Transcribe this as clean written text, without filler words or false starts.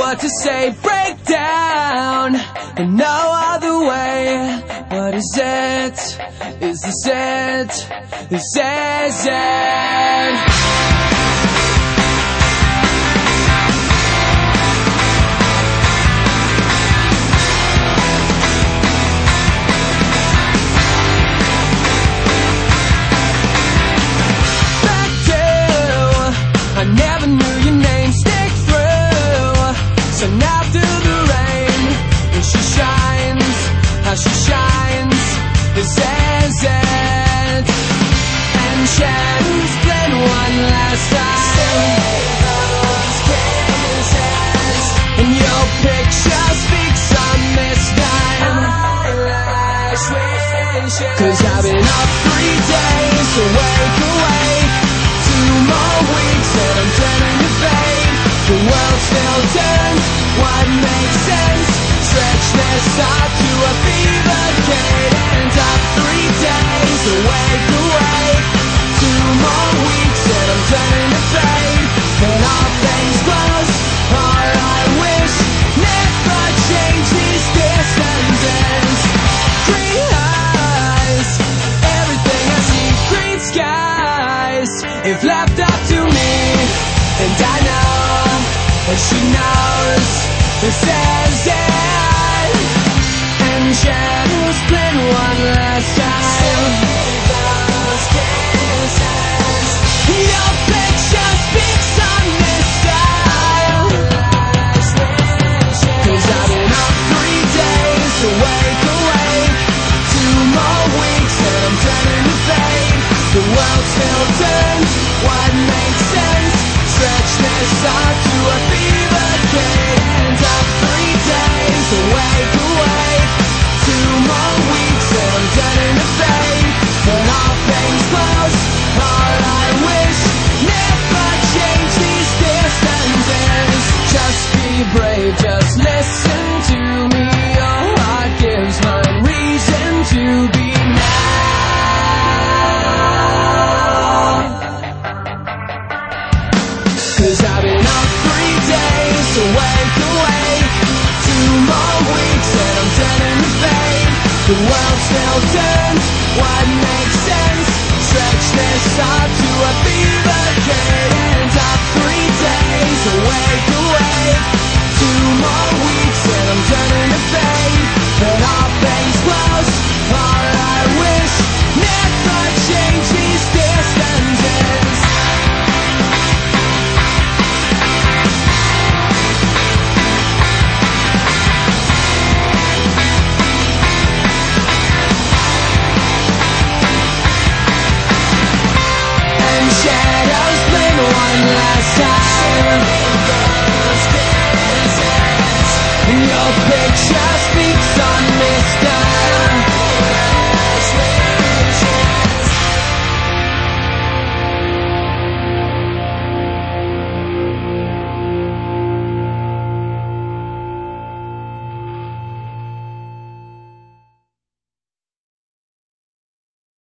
what to say, break down in no other way. What is it? Is this it? This is it. I never knew your name, stick through. So now through the rain, when she shines, how she shines, this is it. And shadows blend one last time. Save those kisses, and your picture speaks on this time. Eyelash wishes, 'cause I've been up 3 days, awake, awake. 2 more weeks and I'm turning to fade. The world still turns, what makes sense? Stretch this out to a fever cadence. Up 3 days, awake, awake. 2 more weeks and I'm turning to fade. And all things close, all I wish never change these distances. Green eyes, everything I see, green skies. If left up to me, and I know, and she knows, this is it. And shadows blend one last time. Save those kisses, your picture speaks on this time. 'Cause I've been up 3 days, awake, awake. 2 more weeks and I'm turning to fade. The world still turns, what makes sense? Stretch this out to a fever cadence. Up 3 days, awake, awake. 2 more weeks and I'm turning to fade. And all things close, all I wish never change these distances. Just be brave, just listen to me. Your heart gives mine reason to be now. 'Cause I've been up 3 days, awake, awake. 2 more weeks and I'm turning to fade. The world still turns, what makes sense? Stretch this out to a fever.